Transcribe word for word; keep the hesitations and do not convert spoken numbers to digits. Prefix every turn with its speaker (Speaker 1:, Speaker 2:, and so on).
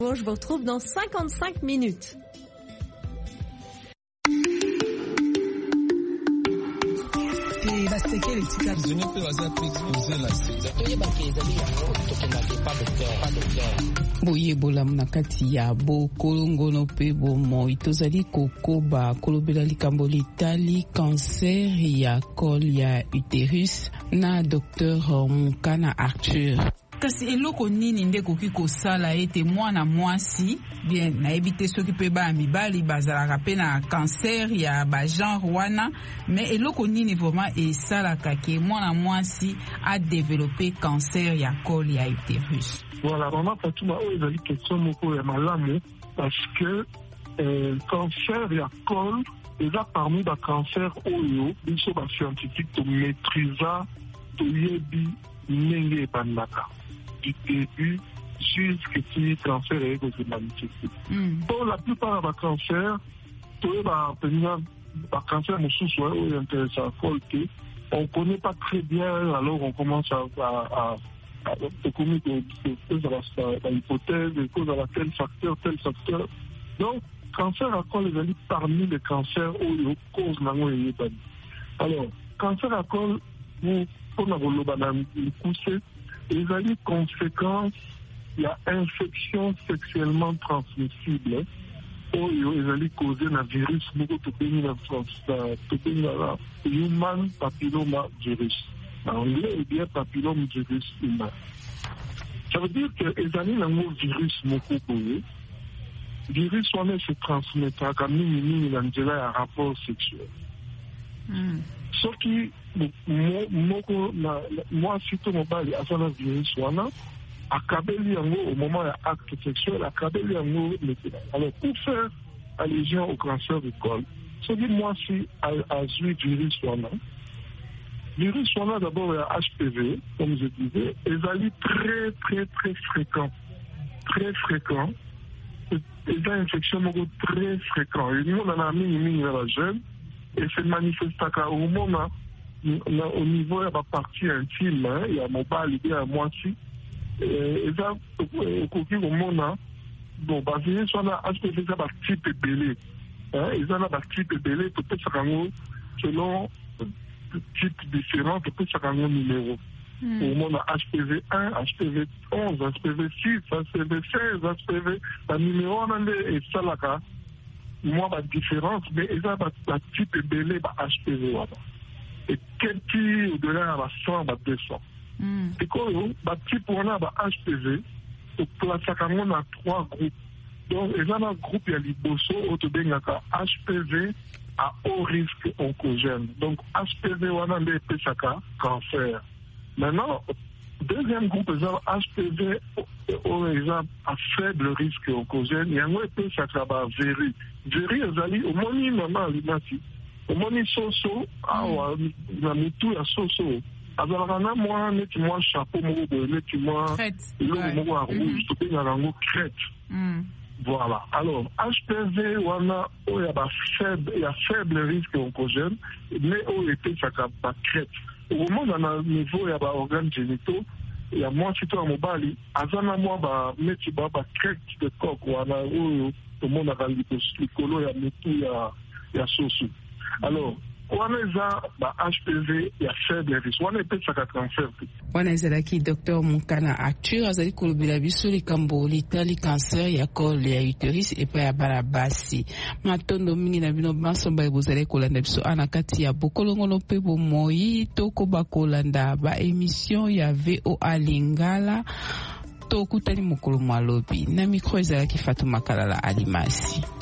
Speaker 1: Je vous retrouve dans cinquante-cinq minutes.
Speaker 2: boyebola na kati ya bokolongono mpe bomoi tozali kokoba kolobela likambo litali cancer ya col ya utérus na docteur Mukana Arthur.
Speaker 3: Kasi eloko nini nde koki kosala ete mwana mwasi bien nayebi te soki mpe bana mibali bazalaka mpe na cancer ya bagenre wana, mais eloko nini vraiment esalaka ke mwana mwasi adevelope cancer ya col ya utérus?
Speaker 4: Voilà, vraiment Fatuma, oyo ezali question moko ya malamu parce que euh, cancer ya col eza parmi bacancer oyo biso bascientifique tomaîtrisa toyebi ndenge ebandaka du début jusqu'à ce que le cancer est manifesté. Mm. Pour la plupart des cancers, tous les cancers sont intéressants. On ne connaît pas très bien, alors on commence à, à, à, à commettre des hypothèses, des causes à la tel facteur, tel facteur. Donc, cancer à col est parmi les cancers où les causes n'ont pas. Alors, cancer à col, pour nous pousser, il y a des conséquences, il y a infection sexuellement transmissible. Il y a causé un virus, human papilloma virus. En anglais, il y a papilloma virus humain. Ça veut dire que les amis ont un virus Le virus se transmet à un rapport sexuel. Mm. Sauf que moi, surtout mon bali, à son virus, à Kabeli au moment de l'acte sexuel, à Kabeli alors pour faire allégeance au cancer du col, ce que moi, si à ce virus, virus, d'abord, il y a H P V, comme je disais, et ça est très, très, très fréquent. Très fréquent. Et une infection très fréquente. Et nous, on a mis une la jeune. Et se manifeste au moment au niveau de la partie intime, il y a mon bas, il y a moi aussi. Et ça, au moment, bon, basé sur la H P V, ça va type belé. Et ça va type belé, peut-être ça selon type différent, peut-être ça numéro. Au moment de H P V un, H P V onze, H P V six, H P V seize, H P V, le numéro est ça là. Moi, la différence, mais il y a un type de belé H P V. Et quel type de l'air à cent, deux cents. Et quand le type on a H P V, on place à trois groupes. Donc, il y a un groupe, il y a l'Iboso, H P V à haut risque oncogène. Donc, H P V, on a des cancer. Maintenant, deuxième groupe, il y a H P V à faible risque oncogène. Il y a un peu ça qui véri. Véri, il au moni, maman, au moni soso, ah, la moutou, la soso. Alors, on a moi, moi, chapeau, moi, moi, rouge, tout est dans la crête. Voilà. Alors, H P V, on a, il y a faible, il y a faible risque oncogène, mais on était ça qui crête. Au moment où on a un niveau, il y a des organes génitaux. Il y a moi, si tu as un mobile, azana moi, bah, mais tu vas pas crête de coq, ou à la où, tout le monde a les colo, il y a tout, il y a, il y a sosu. Alors, on a H P V, il y a faible risque. On a peut-être ça cancer.
Speaker 2: On a ezalaki docteur Mukana Arthur, azali kolobela biso likambo litali cancer ya col ya utérus et pa ya bana basi. Matondo mingi na bino basomba ebozali kolanda biso ana kati ya bokolongono mpe bomoi tokoba kolanda ba émission ya V O A Lingala tokutani mokolo malobi na micro ezalaki Fatuma Kalala Alimasi.